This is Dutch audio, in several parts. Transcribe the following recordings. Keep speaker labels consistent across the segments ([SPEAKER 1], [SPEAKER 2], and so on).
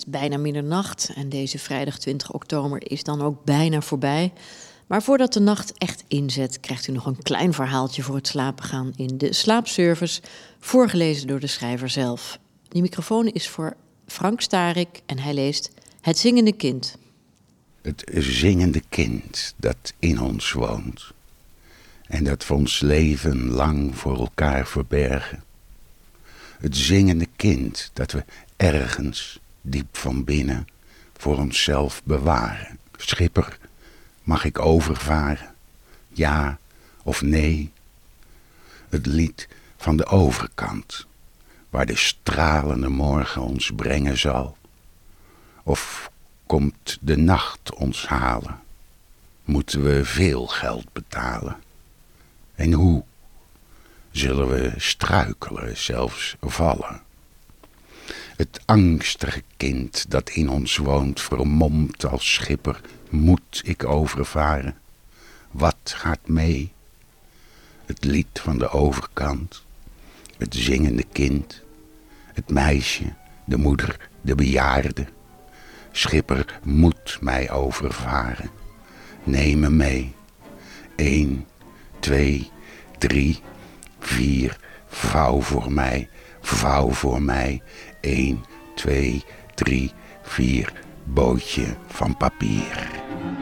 [SPEAKER 1] bijna middernacht en deze vrijdag 20 oktober is dan ook bijna voorbij. Maar voordat de nacht echt inzet, krijgt u nog een klein verhaaltje voor het slapen gaan in de slaapservice, voorgelezen door de schrijver zelf. Die microfoon is voor Frank Starik en hij leest Het zingende kind.
[SPEAKER 2] Het zingende kind dat in ons woont en dat we ons leven lang voor elkaar verbergen. Het zingende kind dat we ergens, diep van binnen, voor onszelf bewaren. Schipper, mag ik overvaren? Ja of nee? Het lied van de overkant, waar de stralende morgen ons brengen zal. Of komt de nacht ons halen? Moeten we veel geld betalen? En hoe? Zullen we struikelen, zelfs vallen? Het angstige kind dat in ons woont, vermomd als schipper, moet ik overvaren? Wat gaat mee? Het lied van de overkant, het zingende kind, het meisje, de moeder, de bejaarde. Schipper moet mij overvaren. Neem me mee. 1, 2, 3, 4, vouw voor mij, vouw voor mij. 1, 2, 3, 4, bootje van papier.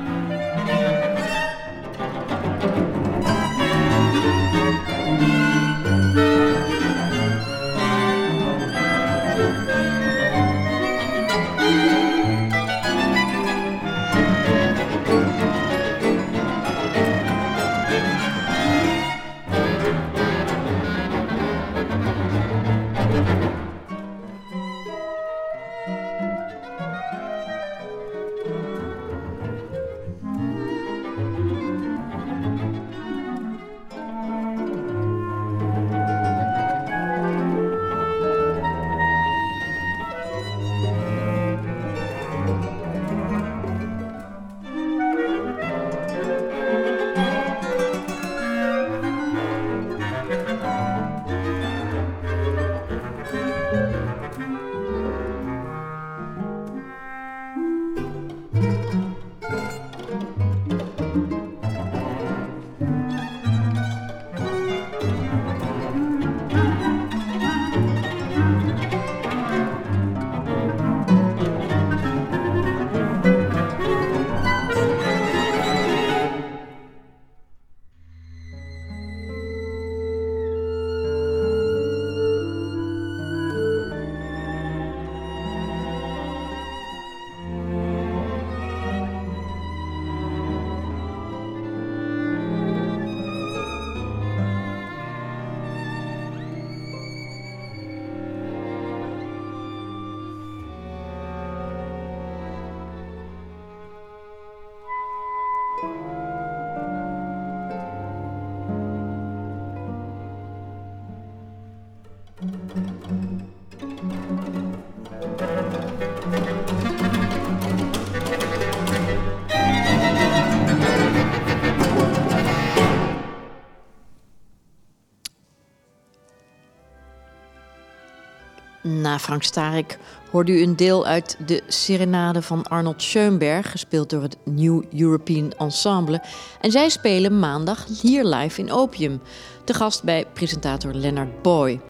[SPEAKER 1] Na Frank Starik hoorde u een deel uit de Serenade van Arnold Schoenberg, gespeeld door het New European Ensemble. En zij spelen maandag hier live in Opium, te gast bij presentator Leonard Boy.